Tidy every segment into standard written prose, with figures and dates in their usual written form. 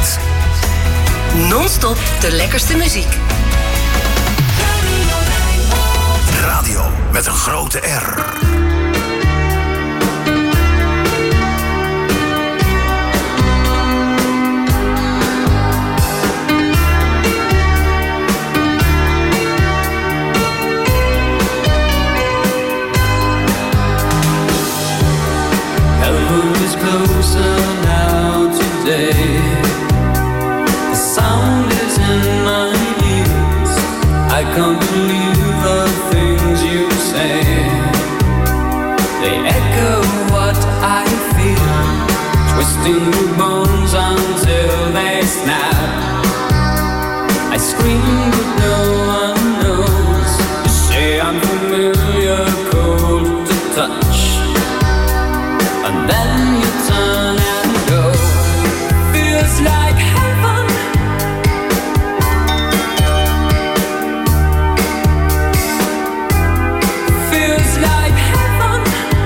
weekend. Non-stop de lekkerste muziek. Radio met een grote R. Closer now today. The sound is in my ears. I can't believe the things you say. They echo what I feel, twisting the bones until they snap. I scream but no one knows. You say I'm familiar, cold to touch, and then you turn and go. Feels like heaven. Feels like heaven.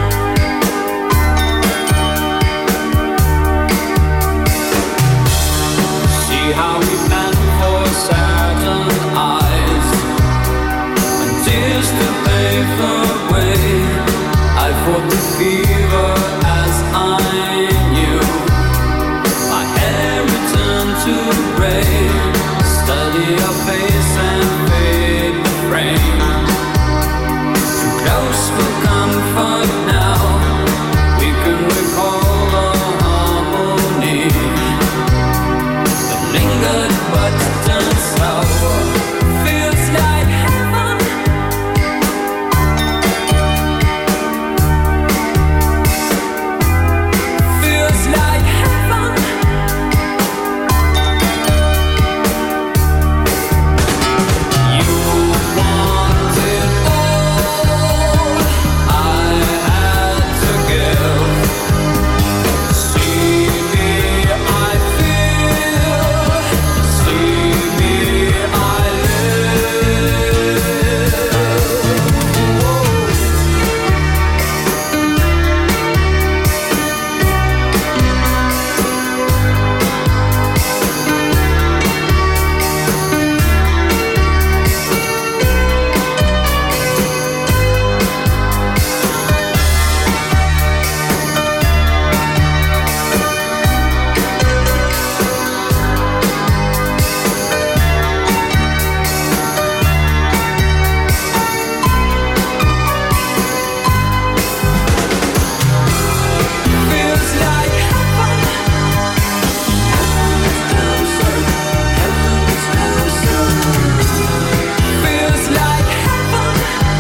See how we plan for Saturn eyes and tears to pave the way. I fought the fever as I knew. My hair returned to gray. Study your face and fade the frame. Too close for comfort now. We can recall the harmony that lingered but turned sour. Feels like heaven. Feels like heaven. You wanted all I had to give. See me, I feel. See me, I live. Feels like heaven. Feels like heaven.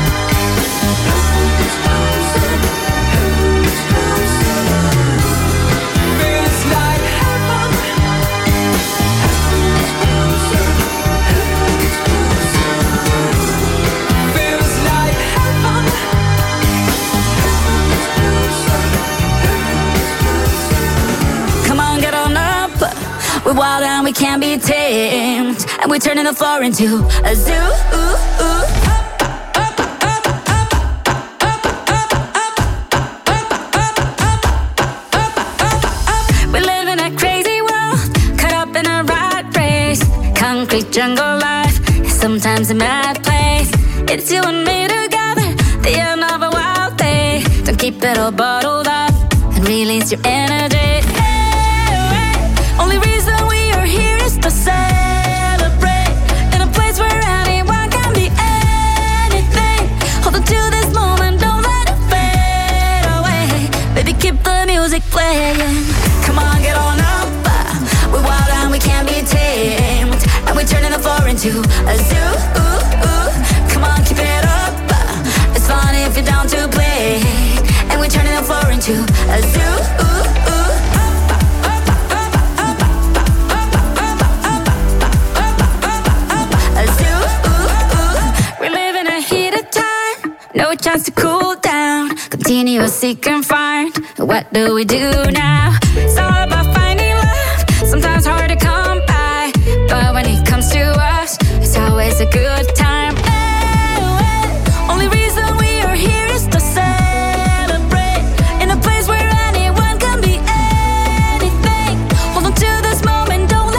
Feels like heaven. Feels like heaven. Come on, get on up. We're wild and we can't be tamed, and we're turning the floor into a zoo. We live in a crazy world, caught up in a rat race. Concrete jungle life is sometimes a mad place. It's you and me together, the end of a wild day. Don't keep it all bottled up and release your energy. Only reason we are here is to celebrate in a place where anyone can be anything. Hold on to this moment, don't let it fade away. Baby, keep the music playing. Come on, get on up. We're wild and we can't be tamed, and we're turning the floor into a zoo. Come on, keep it up. It's fun if you're down to play, and we're turning the floor into a zoo. No chance to cool down. Continue to seek and find. What do we do now? It's all about finding love. Sometimes hard to come by, but when it comes to us, it's always a good time. Only reason we are here is to celebrate in a place where anyone can be anything. Hold on to this moment, don't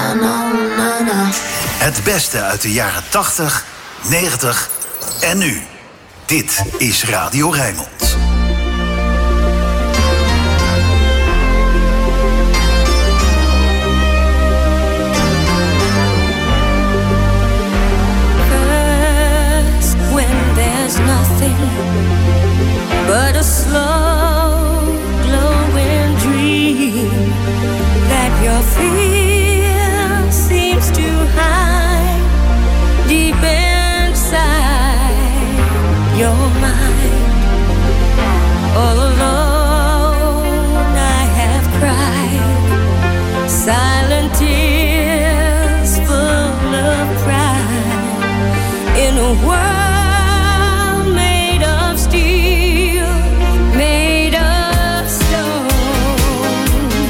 Het beste uit de jaren 80, 90 en nu. Dit is Radio Rijnmond. First, when there's nothing but a slow glowing dream that your fear seems to hide deep inside your mind. All alone I have cried silent tears full of pride in a world made of steel, made of stone.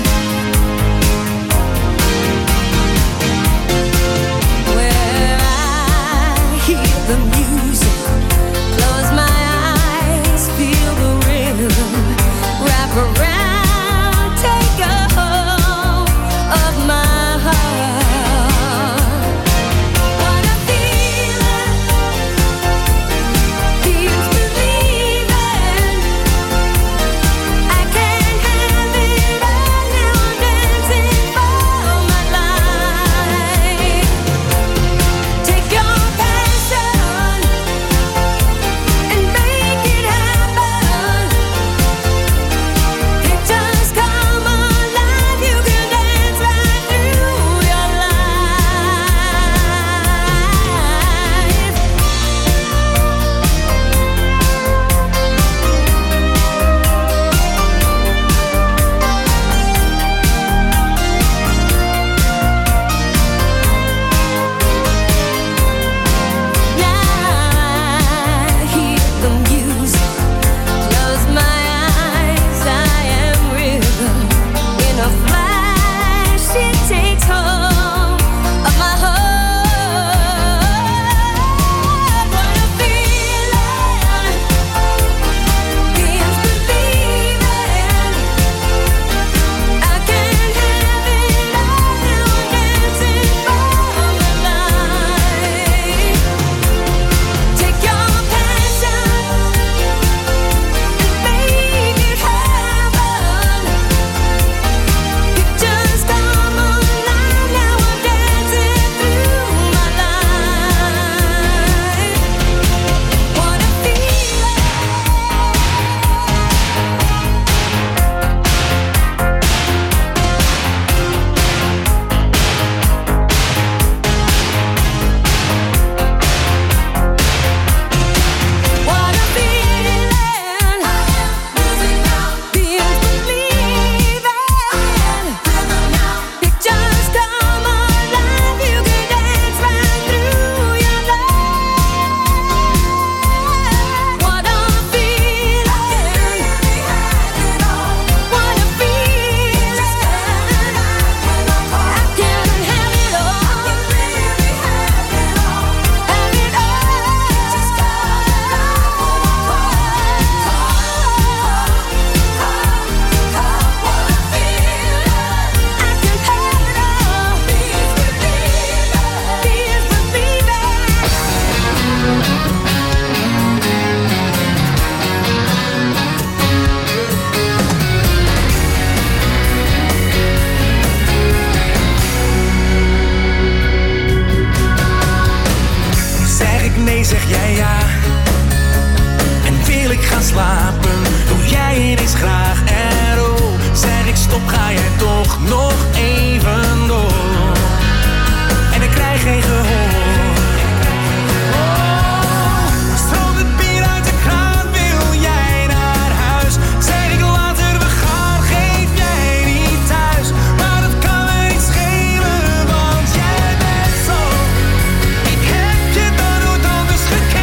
Where I hear the music, close my eyes, feel the rhythm, wrap around, take a hold of my heart. What a feeling, feels believing. I can't have it all now, I'm dancing for my life. Take your passion and make it happen. Pictures come alive, you can dance right through your life. Now I hear the music, close my eyes, I am rhythm. In a flash it takes hold of my heart. What a feeling, feels believing. I can't have it all now, I'm dancing for my life. Take your passion and make it happen. Pictures come alive, now I'm dancing through my life. What a feeling. What a feeling. Feels believing. Pictures come alive, you can dance right through your life. What a feeling. What a feeling. I can have it all. Have it Zeg ik nee, zeg jij ja. En wil ik gaan slapen, doe jij ineens graag. En oh, zeg ik stop, ga jij toch nog even door. En ik krijg geen gehoor. Oh, stroomt het bier uit de kraan, wil jij naar huis? Zeg ik later, we gaan, geef jij niet thuis. Maar dat kan me niet schelen, want jij bent zo. Ik heb je dan nooit anders gekend.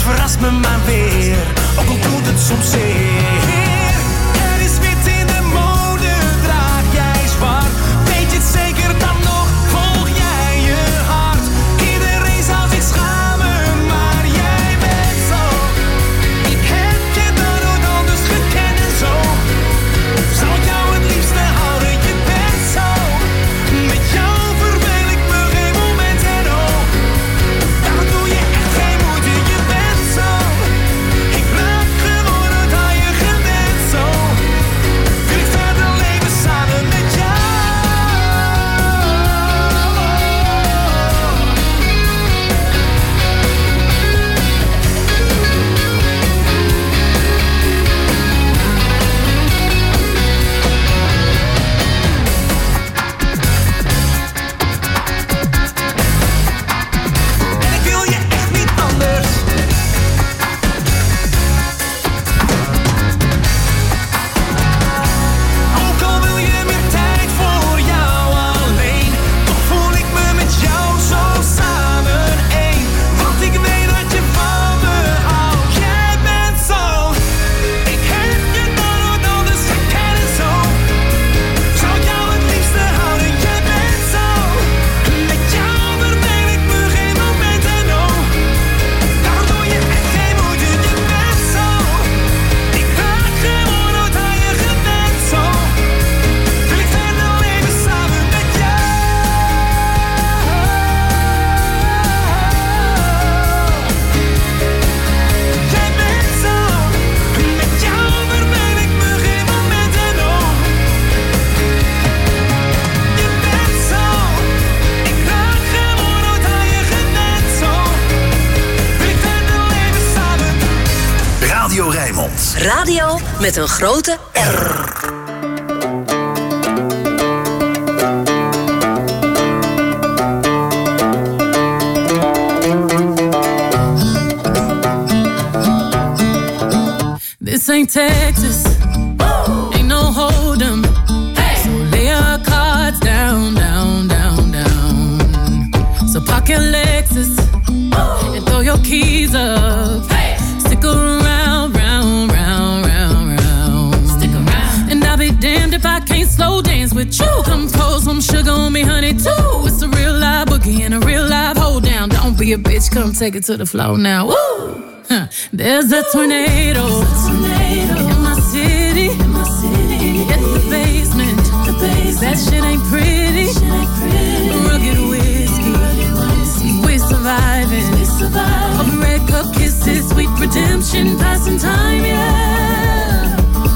verrast me maar weer, ook al doet het soms zeer. Er is wit in de mode, draag jij zwart. Weet je het zeker dan nog, volg jij je hart. Iedereen zou zich schamen, maar jij bent zo. Ik heb je dan nooit anders gekend en zo. Zou ik jou het liefste houden, je bent zo. Met jou verveel ik me geen moment en oh. Daar doe je echt geen moeite, je bent zo. Ik raak gewoon uit aan je gewend zo. Wil ik verder leven samen met jou. En ik wil je echt niet anders. Ook al wil je meer tijd voor jou alleen, toch voel ik me met jou zo samen één. Want ik weet dat je van me houdt. Jij bent zo. Ik heb je dan nooit anders gekend en zo. Zou ik jou het liefste houden, jij bent zo. Met jou verveel ik me geen moment en oh. Daar doe je echt geen moeite, je bent zo. Ik raak gewoon uit aan je gewend zo. Wil ik verder leven samen met jou. Jij bent zo. Met jou verveel ik me geen moment en oh. Je bent zo. Ik raak gewoon uit aan je gewend zo. Wil ik verder leven samen. Radio Rijnmond. Radio met een grote R. This ain't Texas, ain't no hold'em. So lay your cards down, down, down, down. So park your Lexus and throw your keys up. Stick around, round, round, round, round. Stick around. And I'll be damned if I can't slow dance with you. Come pour some sugar on me, honey, too. It's a real live boogie and a real live hold down. Don't be a bitch, come take it to the floor now. Woo! Huh. There's a tornado in my city. Hit the basement. That shit ain't pretty. Rugged whiskey. We're surviving. Of red cup kisses, sweet redemption, passing time, yeah.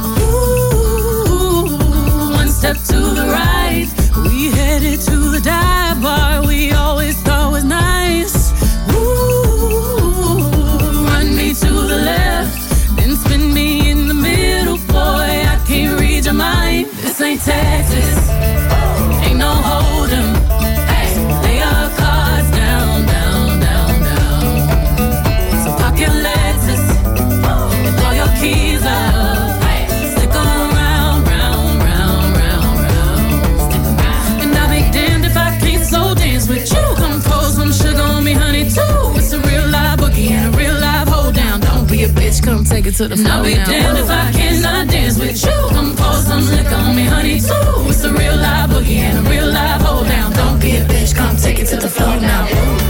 Ooh, one step to the right, we headed to the dive bar we always thought was nice. Ooh, run me to the left, then spin me in the middle, boy, I can't read your mind. This ain't Texas, ain't no hold'em. Lay your cards down, down, down, down. So park your Lexus and throw your keys up. Stick around, round, round, round, round. And I'll be damned if I can't slow dance with you. Come pour some sugar on me, honey, too. It's a real live boogie and a real live hold down. Don't be a bitch, come take it to the floor. I'll be damned if I cannot dance with you. Come pour some liquor on me, honey, too. It's a real live boogie and a real live hold down. Don't be a bitch, come take it to the floor now.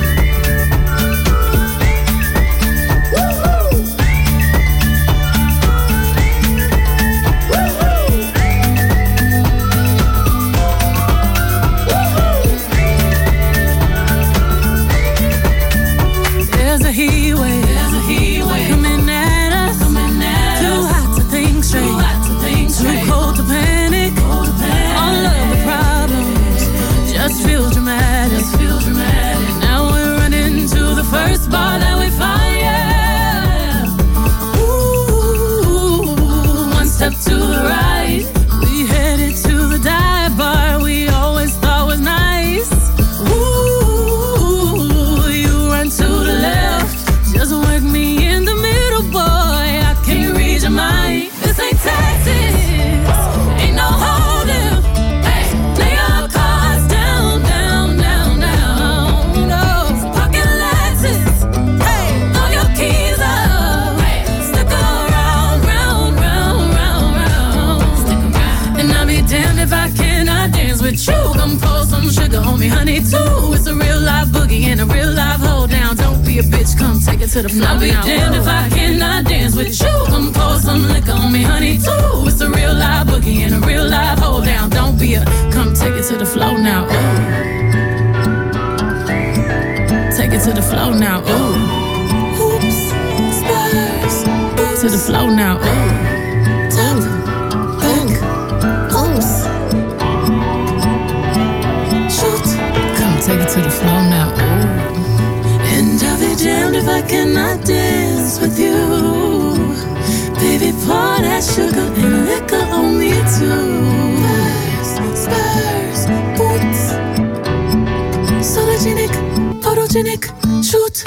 There's a heat wave coming at us. Too hot to think straight, too cold to panic. All of the problems just feel dramatic. Now we're running to the first bar that we find, yeah. Ooh, one step to the right, we headed to the dive bar we always thought was nice. Ooh, you run to the left, just work me in the middle, boy, I can't read your mind. This ain't Texas, ain't no hold'em. Lay your cards down, down, down, down. No, park your Lexus, throw your keys up. with you. Come pour some sugar on me, honey, too. It's a real live boogie and a real live hold down. Don't be a bitch, come take it to the floor. I'll be damned if I cannot dance with you. Come pour some liquor on me, honey, too. It's a real live boogie and a real live hold down. Don't be a, come take it to the floor now. Ooh. Take it to the floor now. Ooh. Oops, spurs. To the floor now. Ooh. Top, back, oops. Shoot. Come take it to the floor now. Ooh. And I'll be damned if I cannot dance with you. Baby, pour that sugar and liquor on me too. Spurs, boots. Sologenic, photogenic, shoot.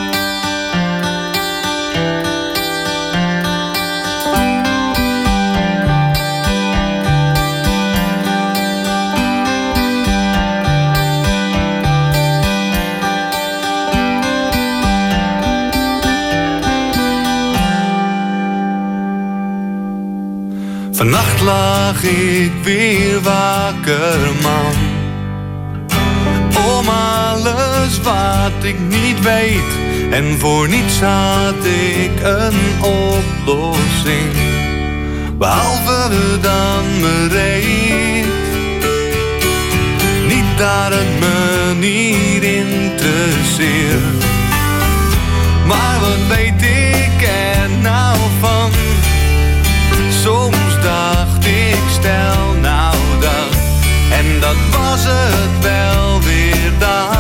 Vannacht lag ik weer wakker, man. Om alles wat ik niet weet. En voor niets had ik een oplossing. Behalve dan bereid. Niet dat het me niet interesseert. Maar wat weet ik er nou van? Soms dacht ik, stel nou dat. En dat was het wel weer dan.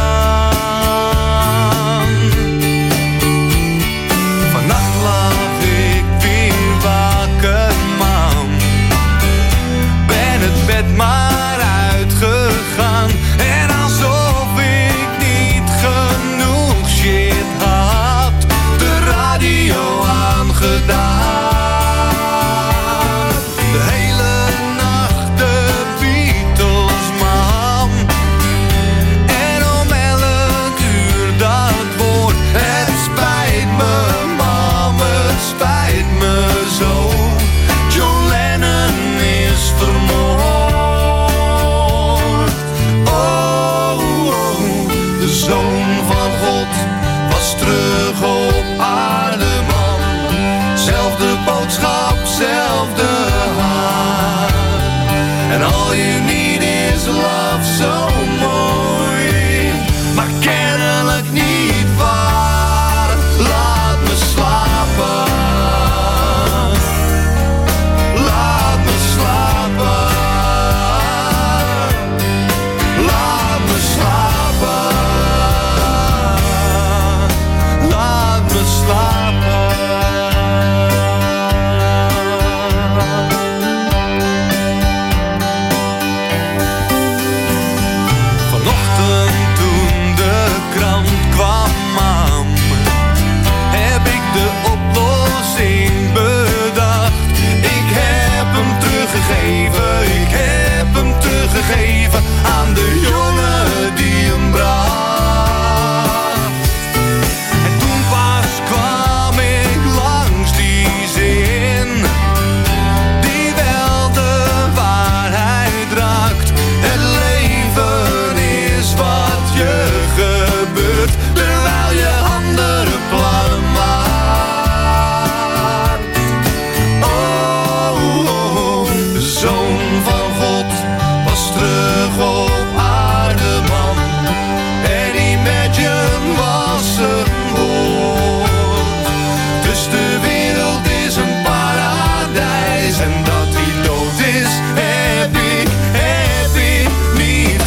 Vannacht lag ik weer wakker, man. Ben het bed maar uitgegaan. En alsof ik niet genoeg shit had, de radio aangedaan. Zelfde hart. En all you need is love, zo mooi. Maar kennelijk niet waar. Laat me slapen. Laat me slapen. Laat me slapen. Laat me slapen. Ik heb hem teruggegeven aan de jongen die hem bracht. En toen pas kwam ik langs die zin, die wel de waarheid raakt. Het leven is wat je gebeurt, terwijl je andere plannen maakt. Zoon van God was terug op aarde, man. En Imagine was een woord. Dus de wereld is een paradijs. En dat hij dood is, heb ik niet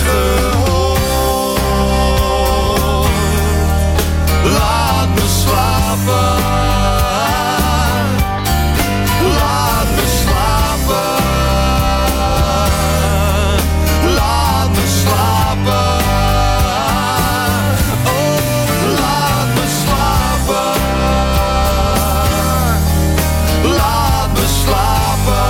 gehoord. Laat me slapen. Laat me slapen. Laat me slapen. Oh, laat me slapen. Laat me slapen.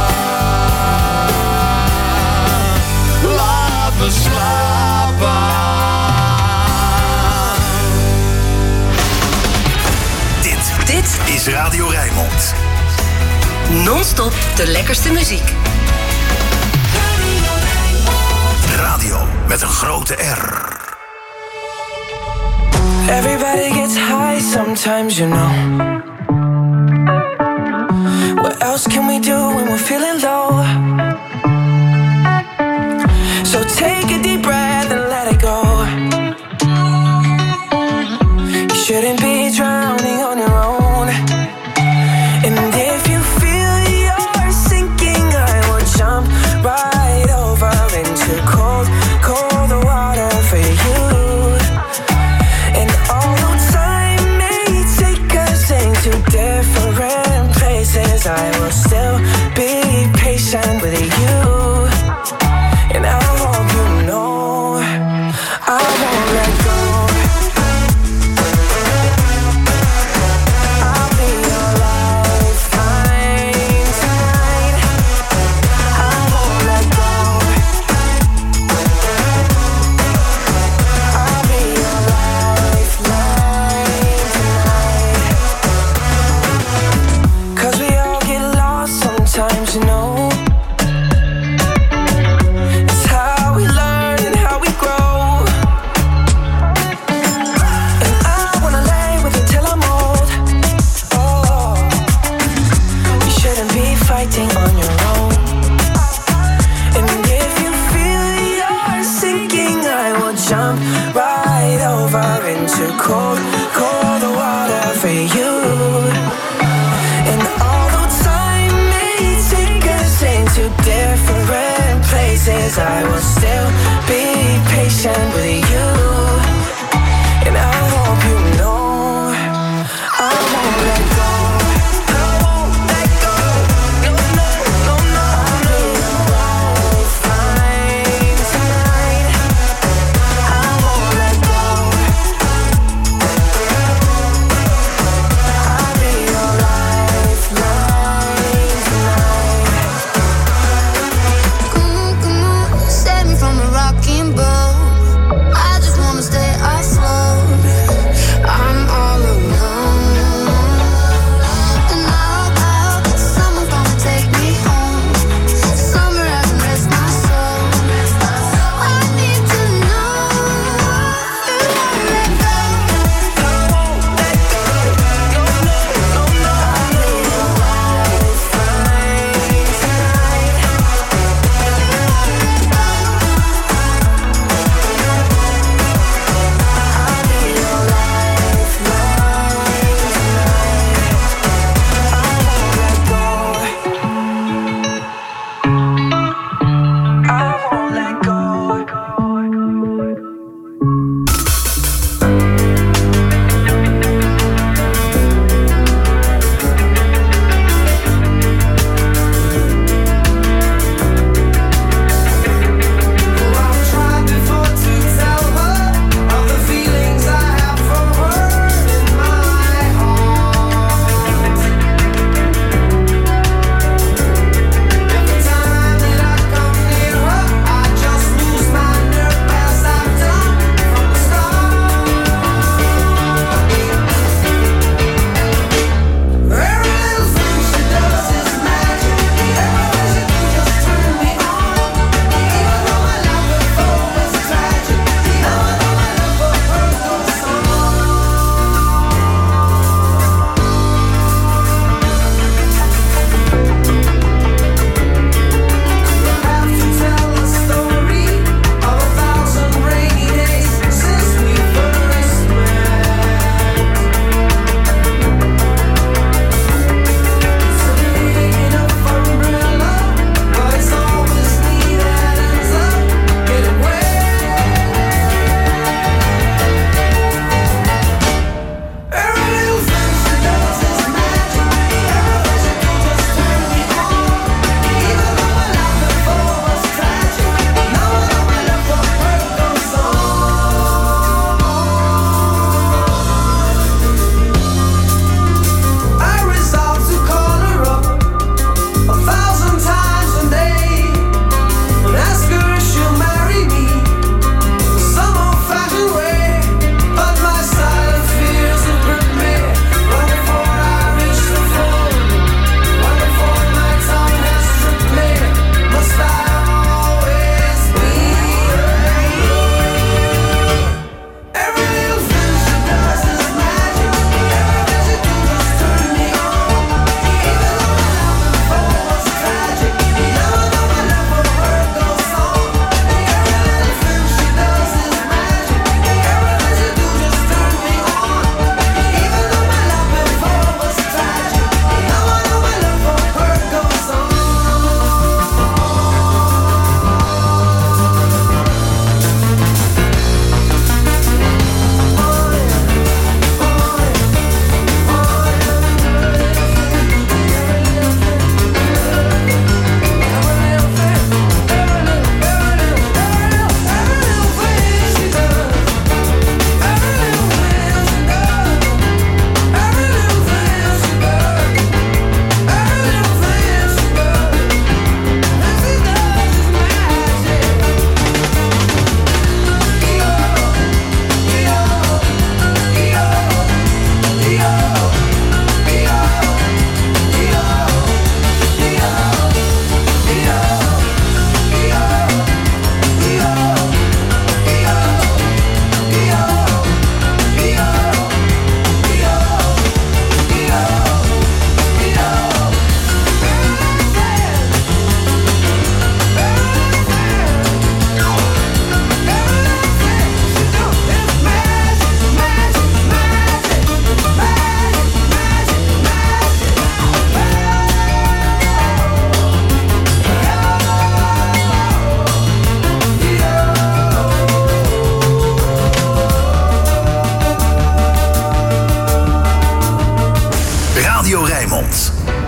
Laat me slapen. Dit is Radio Rijnmond. Non-stop de lekkerste muziek. Radio radio met een grote R. Everybody gets high sometimes, you know. What else can we do when we're feeling low? So take a deep breath and let it go. You shouldn't be drowning on your own. And if you feel you're sinking, I will jump right over into cold, cold water for you. And although time may take us into different places, I will still be patient with you. And I hope you know I won't let go. I'll be your lifeline tonight. I won't let go. I'll be your lifeline tonight. 'Cause we all get lost Radio Rijnmond.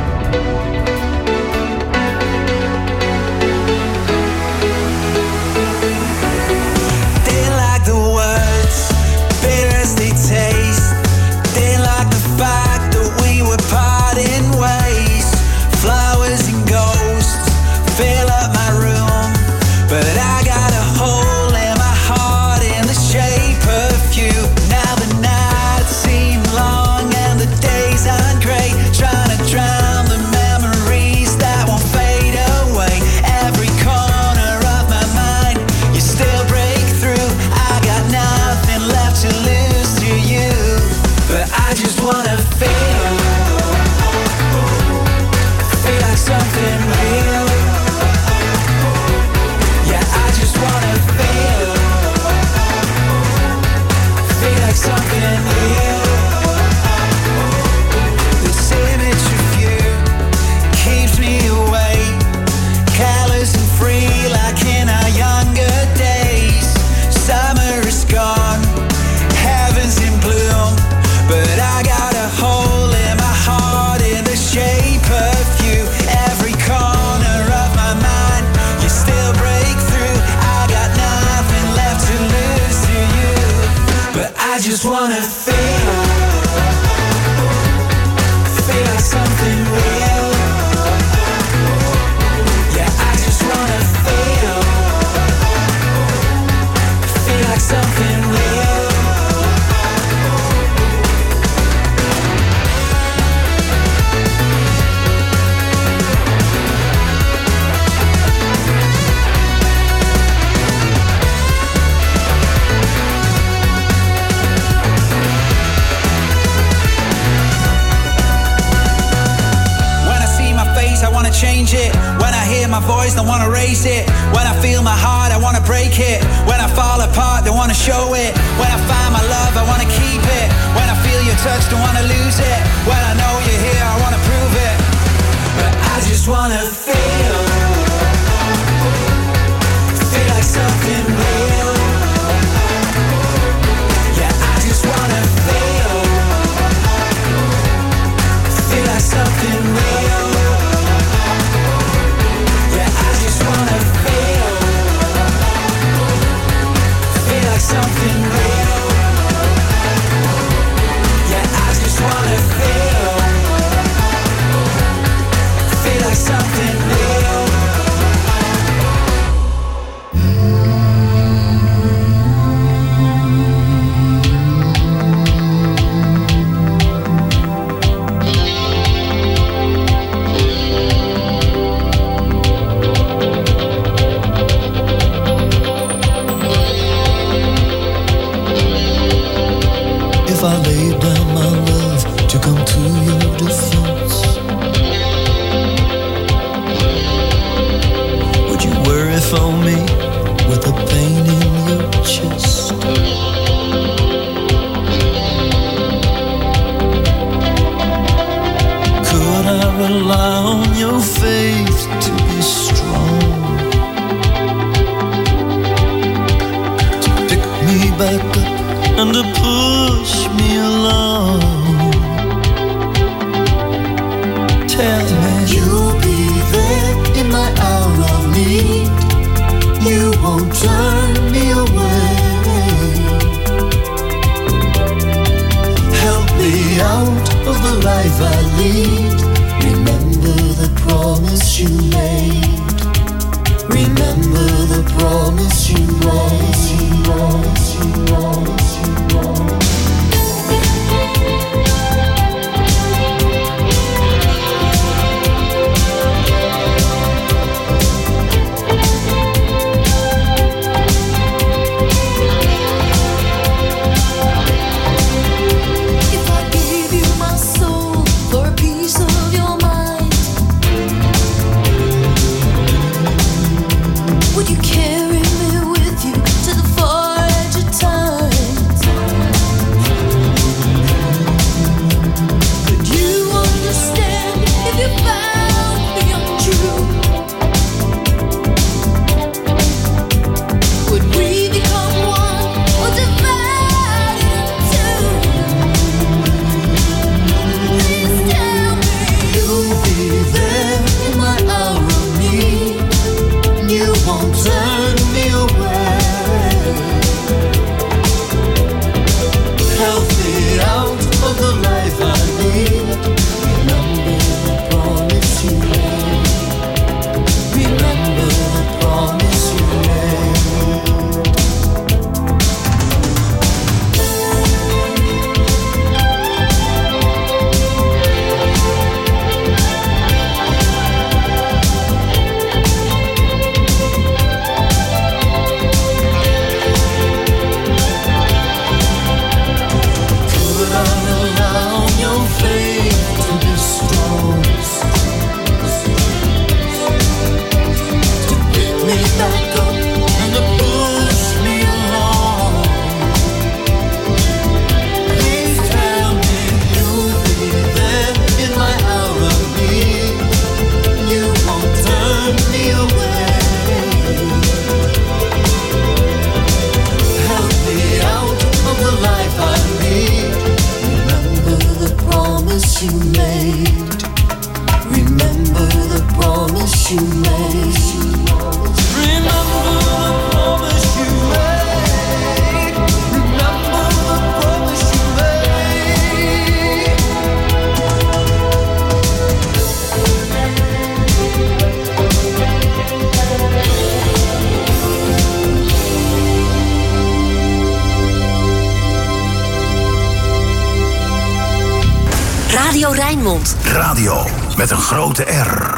Didn't like the words, bitter as they taste. Didn't like the fact that we were parting ways. Flowers and ghosts fill up my room, but I got a hole in my heart in the shape of you. Now the nights seem long and the days aren't great. Trying to drown the memories that won't fade away. Every corner of my mind, you still break through. I got nothing left to lose to you, but I just wanna feel like something real. Yeah, I just wanna feel like something real. This image of you keeps me awake, careless and free like in our younger days. Summer is gone, heaven's in bloom, but I got a hole in my heart in the shape of you. Every corner of my mind, you still break through. I got nothing left to lose to you, but I just wanna feel like something real. Yeah, I just wanna feel like something real. I wanna change it. When I hear my voice, I wanna raise it. When I feel my heart, I wanna break it. When I fall apart, I wanna show it. When I find my love, I wanna keep it. When I feel your touch, don't wanna lose it. When I know you're here, I wanna prove it. But I just wanna feel like something real. Yeah, I just wanna feel like something real. Something real. Yeah, I just wanna feel like something real. I laid down my love to come to your defense, would you worry for me with the pain in your chest? Could I rely on your faith to be strong, to pick me back up and to push me along? Tell me you'll be there in my hour of need. You won't turn me away. Help me out of the life I lead. Remember the promise you made. Remember the promise you made. If I gave you my soul for a piece promise you made. Remember the promise you made. Remember the promise you made. Radio Rijnmond. Radio met een grote R.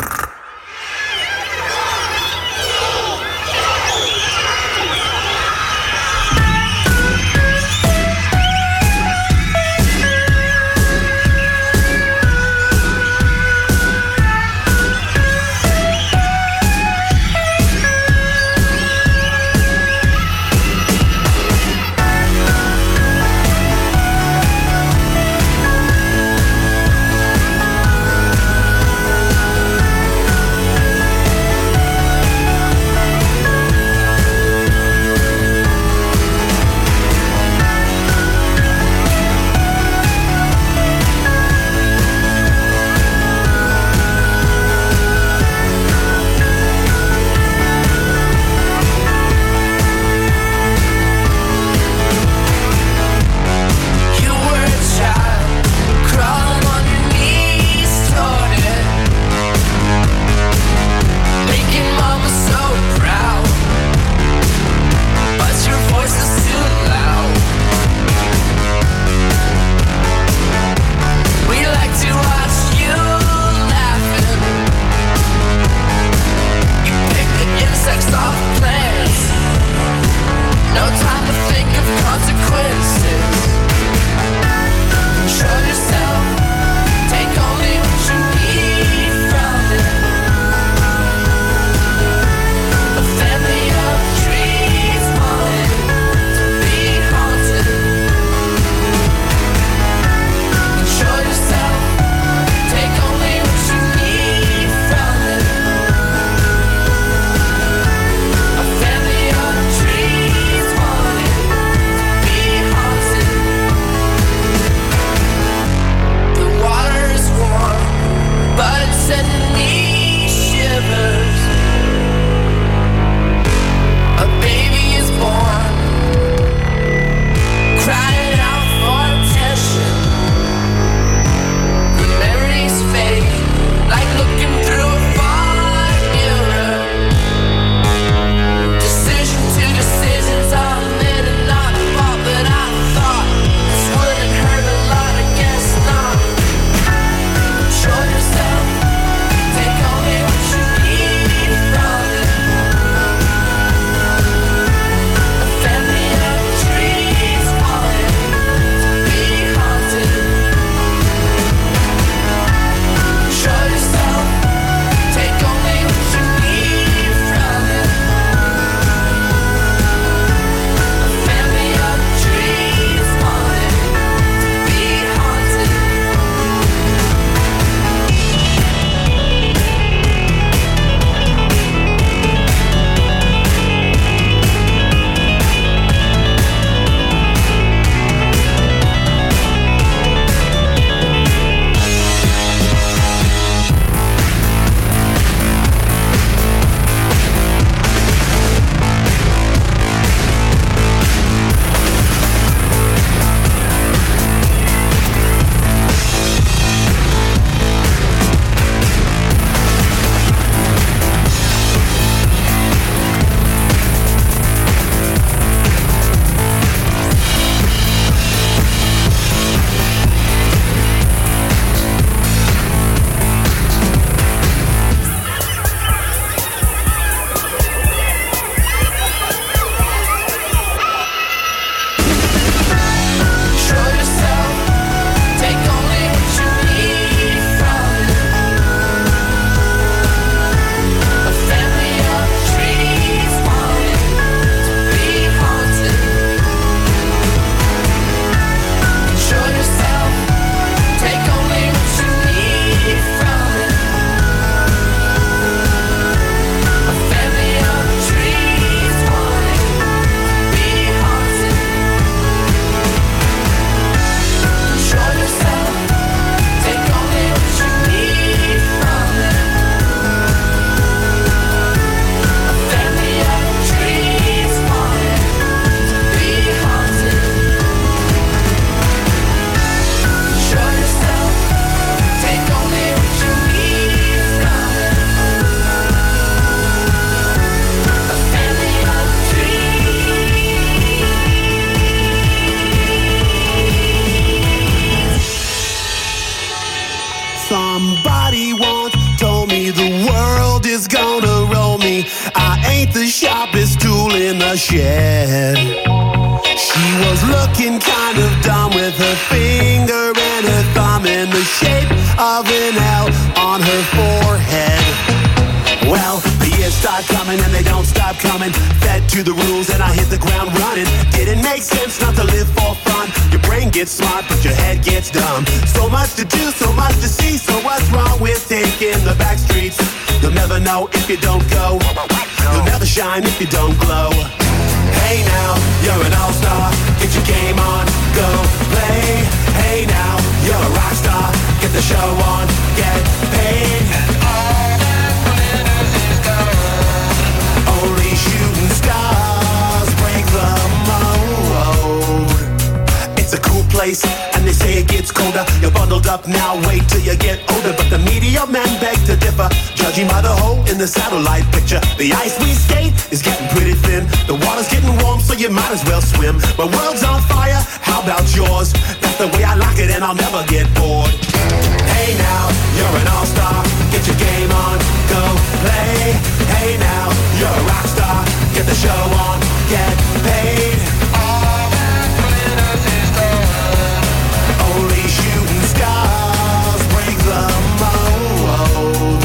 Somebody once told me the world is gonna roll me. I ain't the sharpest tool in the shed. She was looking kind of dumb with her finger and her thumb in the shape of an L on her forehead. Well, the years start coming and they don't stop coming. Fed to the rules and I hit the ground running. Didn't make sense not to live for fun. Your brain gets smart but your head gets dumb. So much to do, so much to see. So what's wrong with taking the back streets? You'll never know if you don't go. You'll never shine if you don't glow. Hey now, you're an all-star. Get your game on, go play. Hey now, you're a rock star. Get the show on, get paid. And all that glitters is gold. Only shooting stars break the mold. It's a cool place, and they say it gets colder. You're bundled up now, wait till you get older. But the media men beg to differ, judging by the hole in the satellite picture. The ice we skate is getting pretty thin. The water's getting warm, so you might as well swim. My world's on fire, how about yours? That's the way I like it, and I'll never get bored. Hey now, you're an all-star. Get your game on, go play. Hey now, you're a rock star. Get the show on, get paid. All that glitters is gold. Only shooting stars break the mold.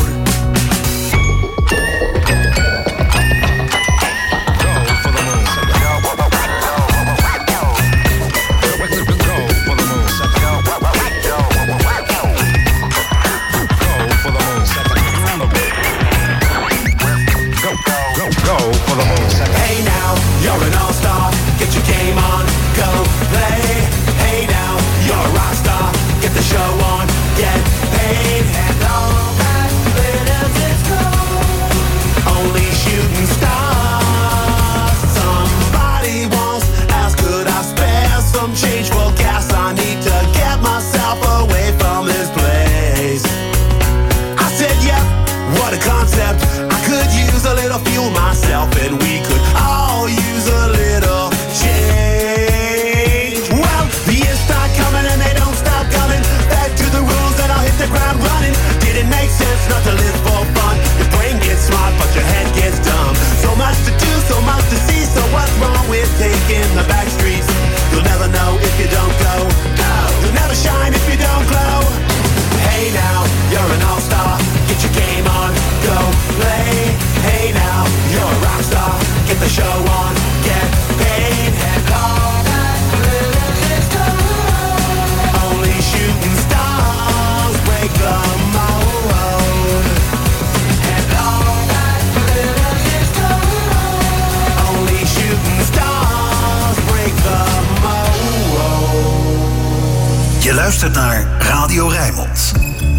Hey now, you're an all-star. Get your game on, go play. Hey now, you're a rock star. Get the show on, get paid. And all that glitters is gold. Only shooting stars. Somebody once asked, could I spare some change for gas? I need to get myself away from this place. I said, yeah, what a concept. I could use a little fuel myself, and we could all use a little change. Well, the years start coming and they don't stop coming. Back to the rules and I'll hit the ground running. Didn't make sense not to live for fun. Your brain gets smart but your head gets dumb. So much to do, so much to see. So what's wrong with taking the back streets? You'll never know if you don't go. You'll never shine if you don't glow. Hey now, you're an all-star. Get your game on, go play. Hey now, you're a rock star. Get the show on, get paid. And all that glitters is gold. Only shooting stars break the mold. And all that glitters is gold. Only shooting stars break the mold. Je luistert naar Radio Rijnmond.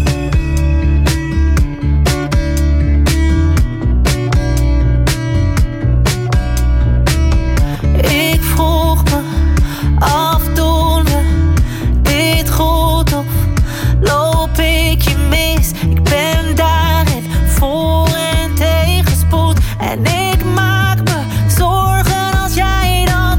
Ik vroeg me af, doen we dit goed of loop ik je mis? Ik ben daarin voor en tegenspoed. En ik maak me zorgen als jij dat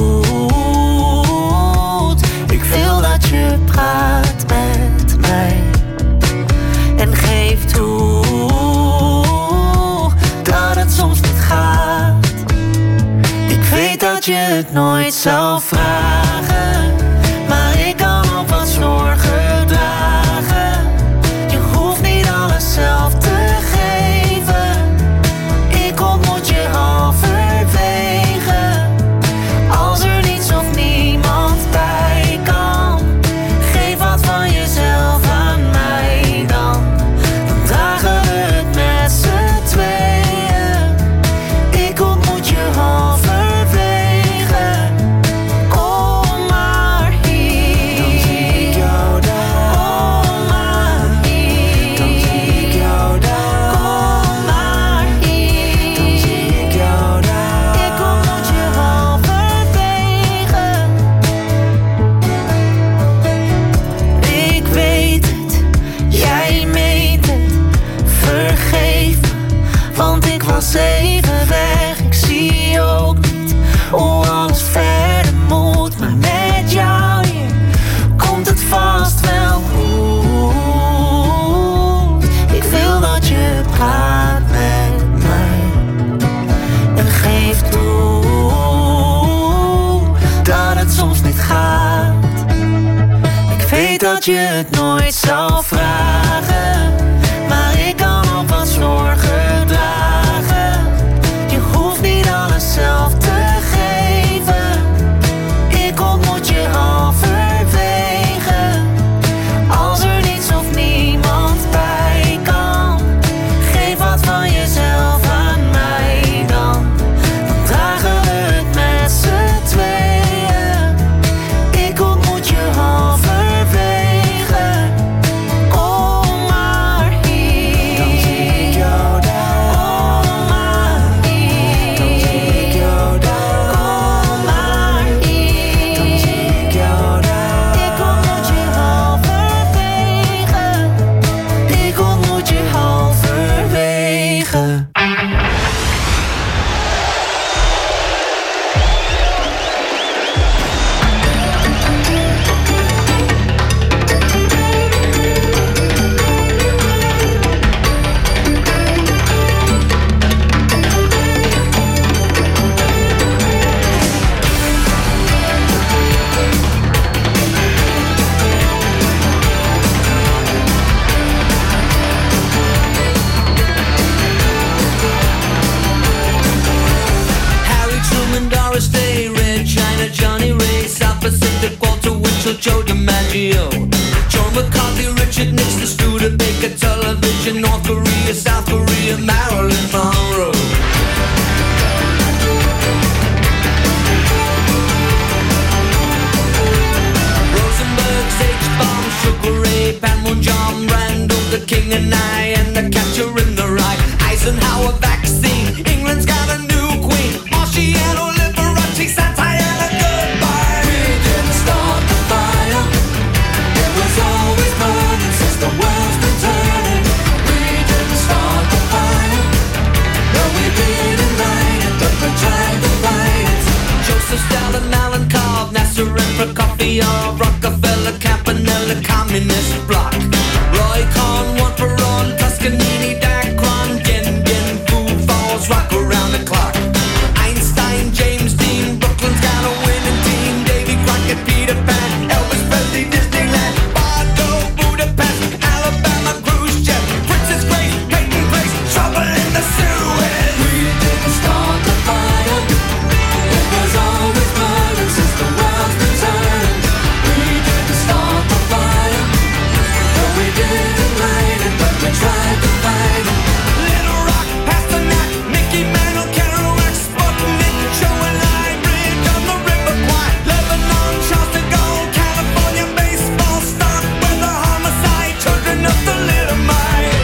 doet. Ik wil dat je praat met mij en geef toe dat het soms niet gaat. Ik weet dat je het nooit zou vragen, maar ik kan ook wat zorgen dragen. Je hoeft niet alles zelf te geven. Ik ontmoet je halverwege. Als er niets of niemand bij kan, geef wat van jezelf aan mij dan. Dan dragen we het met z'n tweeën. Ik ontmoet je halverwege. Kom maar hier. Dan zie ik jou daar. Kom maar hier. Dan zie ik jou daar. Kom maar hier. Dan zie ik jou daar. Ik ontmoet je halverwege. Ik weet het, jij meent het. Vergeef me, want ik was even weg. Ik zie ook niet hoe alles verder moet. Maar met jou hier komt het vast wel goed. dat je het nooit zal vragen, maar ik kan ook wat zorgen dragen. Je hoeft niet alles zelf te geven. Ik ontmoet je halverwege. Als er niets of niemand bij kan, geef wat van jezelf aan mij dan. Dan dragen we het met z'n tweeën. Ik ontmoet je halverwege. Kom maar hier. Dan zie ik jou daar. Kom maar hier. Dan zie ik jou daar. Kom maar hier. Dan zie ik jou daar. Ik ontmoet je halverwege. Ik ontmoet je halverwege. Harry Truman, Doris Day, Red China, Johnny Ray, South Pacific, Walter Winchell, Joe DiMaggio, John McCarthy, Richard Nixon, Studebaker, television, North Korea, South Korea, Marilyn Monroe. Rosenberg, H-Bomb, Sugar Ray, Panmunjom, Randall, the King and I, and the Catcher in the Rye. Eisenhower vaccine, England's got a new queen. Marciano, Liberace, Santayana, goodbye. We didn't start the fire. It was always burning since the world's been turning. We didn't start the fire. No, we didn't light it, but we tried to fight it. Joseph Stalin, Alan Cobb, Nasser and Prokofiev, Rockefeller, Campanella, Communist Bloc. Roy Cohn, one for on, Toscanini, Dacron, Dien Bien, Food Falls, rock around the clock. Einstein, James Dean, Brooklyn's got a winning team. Davy Crockett, Peter Pan, Elvis Presley, Disneyland, Bardo, Budapest, Alabama, Khrushchev, Princess Grace, Peyton Place, trouble in the Suez. We didn't start the fire. It was always burning since the world's been turning. We didn't start the fire. No, we didn't light it, but we tried to fight it. Little Rock, Pasternak, Mickey Mantle, Kerouac, Sputnik, Joe and I, Bridge on the River Kwai, Lebanon, Charleston Gold, California baseball stock, weather homicide, children of the little mite.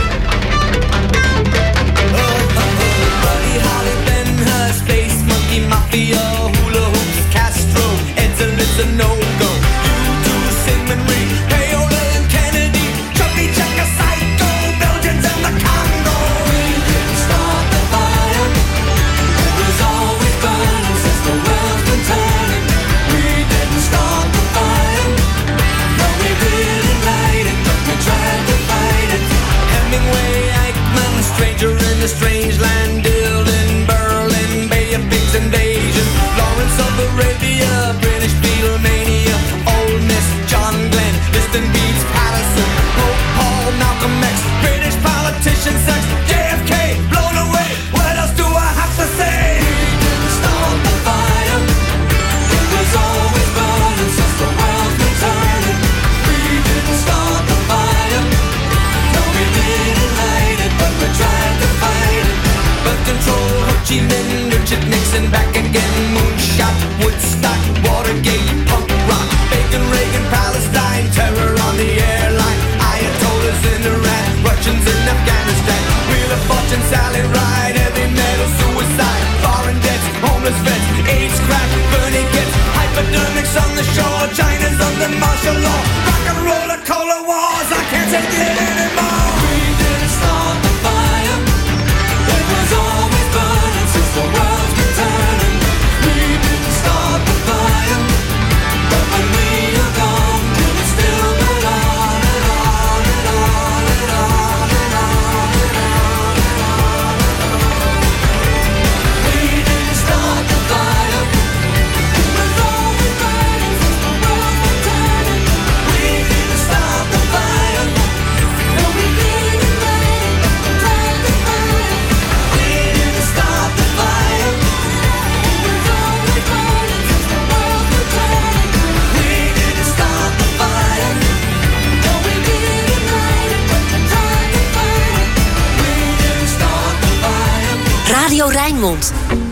Buddy Holly, Ben Hur, Space Monkey, Mafia, Hula Hoops, Castro, Edsel is a no-go. U2, Sigmund Reed, Payola and Kennedy, Chubby Checker, Psycho, Belgians and the Congo. We didn't start the fire. It was always burning since the world's been turning. We didn't start the fire. No, we didn't light it, but we tried to fight it. Hemingway, Eichmann, Stranger in a Strange Land, Dylan, Berlin, Bay of Pigs invasion, Lawrence of Arabia, British Beatlemania, Ole Miss, John Glenn, Liston Beats, Patterson, Pope Paul, Malcolm X, British politician, sex, JFK, blown away. What else do I have to say? We didn't start the fire. It was always burning since the world's been turning. We didn't start the fire. No, we didn't light it, but we tried to fight it. Birth control, Ho Chi Minh, Richard Nixon, back again, moonshot, Woodstock, Watergate, punk rock, Bacon, Reagan, Palestine, terror on the airline, Ayatollahs in Iran, Russians in Afghanistan, Wheel of Radio Rijnmond.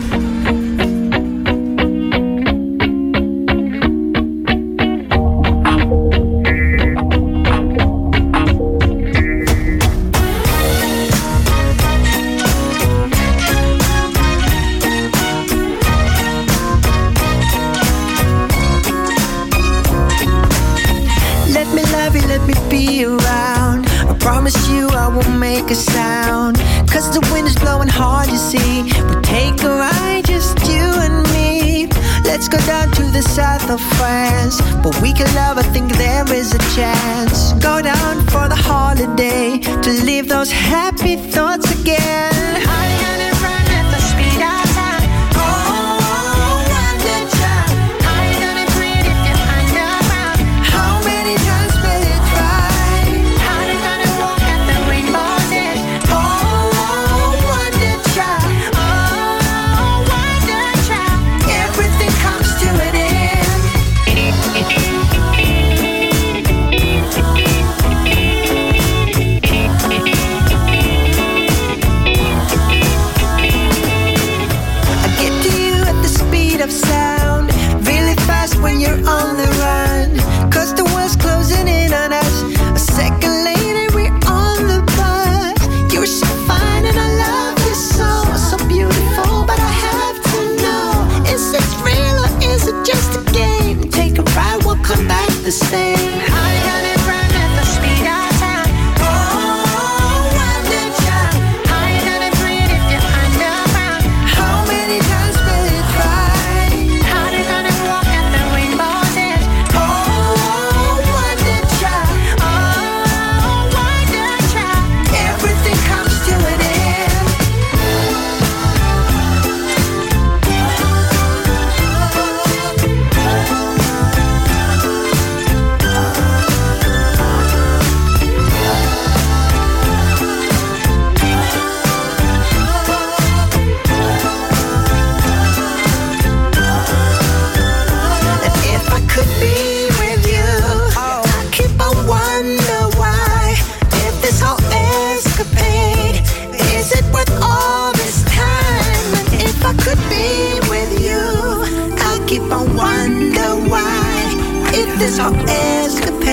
Let me love you, let me be around. I promise you I won't make a sound. Cause the wind is blowing hard, you see. We'll take a ride, just you and me. Let's go down to the south of France. But we can love, I think there is a chance. Go down for the holiday, to leave those happy thoughts again. I'm gonna run at the speed of sound. Oh, wonder child. I'm gonna breathe if you're underground. How many times will you try? I'm gonna walk at the rainbow's edge. Oh, wonder child. Oh, wonder child. Everything comes to an end. I get to you at the speed of sound, really fast when you're on the run. Cause the world's closing in on us. A second later we're on the bus. You're so fine and I love you so, so beautiful. But I have to know, is this real or is it just a game? Take a ride, we'll come back the same. I'm gonna run at the speed of sound. Oh, wonder child. I'm gonna breathe if you're underground. How many times will you try? How you gonna walk at the rainbow's edge? Oh, wonder child. Oh, wonder child. Everything comes to an end. And if I could be with you, I keep on wonder why. If this whole escapade, is it worth all this time? And if I could be with you, I keep on wonder why. If this whole escapade